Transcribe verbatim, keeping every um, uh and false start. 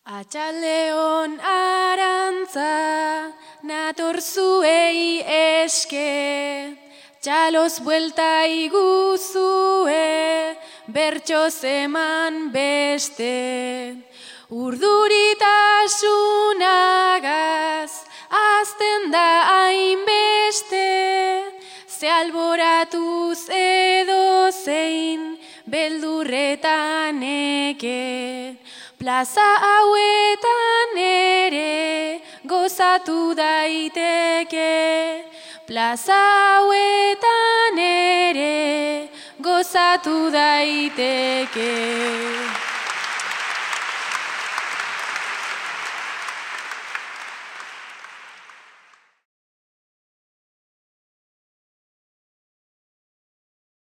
Atxaldeon arantza, nator zuei eske, txaloz buelta iguzue, bertxoz eman beste. Urduritasunagaz, azten da hainbeste, ze alboratuz edo zein, beldurretan eke. Plaza hauetan ere gozatu daiteke, plaza hauetan ere gozatu daiteke.